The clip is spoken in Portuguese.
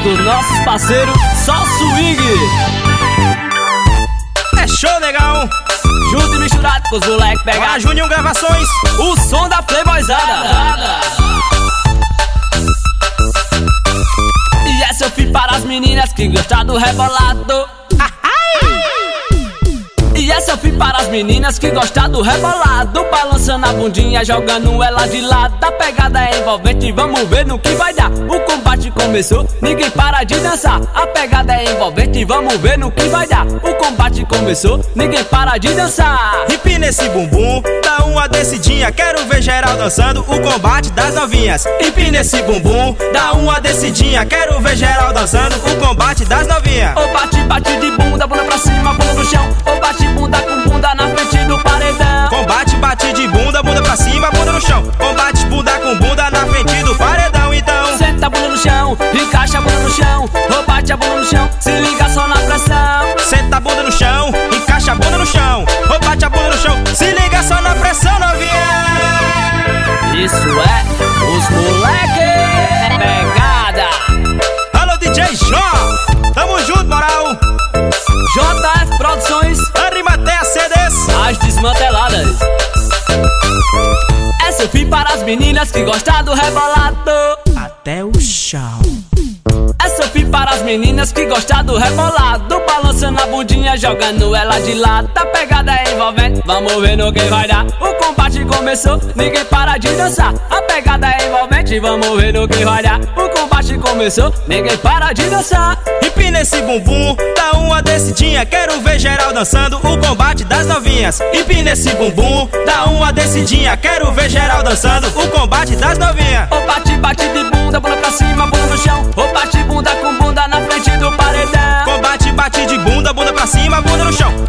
dos nossos parceiros, só swing. É show, negão. Junto e misturado com os moleques Bora pegar Júnior Gravações. o som da playboyzada. E essa eu fiz para as meninas que gostam do rebolado. E essa eu fiz para as meninas que gostam do rebolado, balançando a bundinha, jogando ela de lado. A pegada é envolvente, vamos ver no que vai dar. O combate começou, ninguém para de dançar. A pegada é envolvente, vamos ver no que vai dar. O combate começou, ninguém para de dançar. Empina esse bumbum, dá uma descidinha. Quero ver geral dançando o combate das novinhas. Empina esse bumbum, dá uma descidinha. Quero ver geral dançando o combate das novinhas. Ô bate, bate de bunda, bunda pra cima, bunda no chão. Ô bate bunda com bunda na frente do paredão. Combate, bate de bunda, bunda pra cima, bunda no chão. Combate, bunda com bunda na frente do paredão, então. Senta a bunda no chão, encaixa a bunda no chão. Ô bate a bunda no chão, se liga só na pressão. Senta a bunda no chão, encaixa a bunda no chão. Ou bate a bunda no chão, se liga só na pressão, novinha. Isso é os moleque pegada. Alô, DJ Jó, tamo junto, moral. JF Produções, Arimatea CDs. as desmanteladas. Essa eu fiz para as meninas que gostam do rebolado. Até o chão. Essa eu fiz para as meninas que gostam do rebolado, balançando a bundinha, jogando ela de lado. A pegada é envolvente, vamos ver no que vai dar. O combate começou, ninguém para de dançar. A pegada é envolvente, vamos ver no que vai dar. O combate começou, ninguém para de dançar. Empina esse bumbum, dá uma descidinha. Quero ver geral dançando o combate das novinhas. Empina esse bumbum, dá uma descidinha. Quero ver geral dançando o combate das novinhas. Ô bate, bate de bunda, bunda pra cima, bunda no chão. Ô bate bunda com bunda na frente do paredão. Combate, bate de bunda, bunda pra cima, bunda no chão.